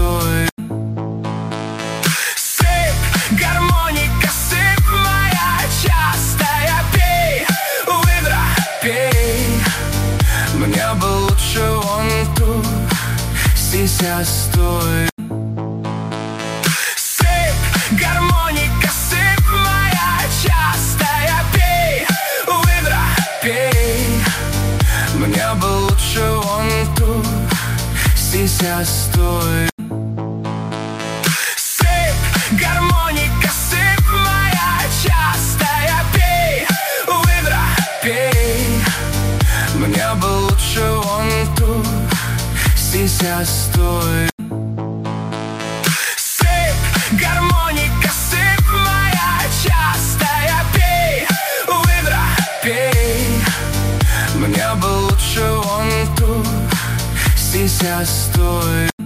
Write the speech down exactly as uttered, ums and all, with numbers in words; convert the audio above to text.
стой. Сыпь, гармоника, сыпь моя частая, пей, выдра, пей. Мне бы лучше вон тут, сися, стой. Сыпь, гармоника, сыпь моя частая, пей, выдра, пей. Мне бы лучше вон тут, сися, стой. Сыпь, гармоника, сыпь моя частая, пей, выдра, пей. Мне бы лучше вон тут, сися, стой. Сыпь, гармоника, сыпь моя частая, пей, выдра, пей. Мне бы лучше вон тут, сися, стой.